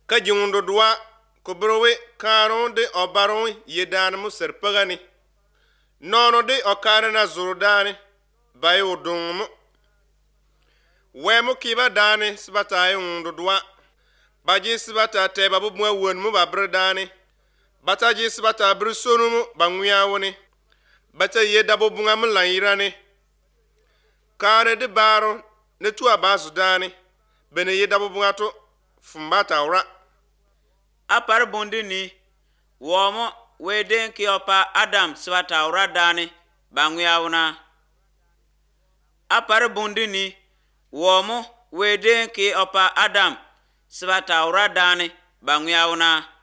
ka jiŋdu dua kubrowe kaaru de obaru yedan mu serpagani nono de okare na zurdani bai udunmu wemu kiba dani sibata yundu dua baji sibata te babu mwa wonmu babrdani bata ji sibata brusonumu bangwiyawuni bata yedabu bunga mulairani kare de baro ne tuwa bazudani bene yedabu bunga to fumbata ura apar bundini womo weden ki opa Adam sibata ura dani bangwiyawuna apar bundini womo weden ki opa Adam sibata ura dani bangwiyawuna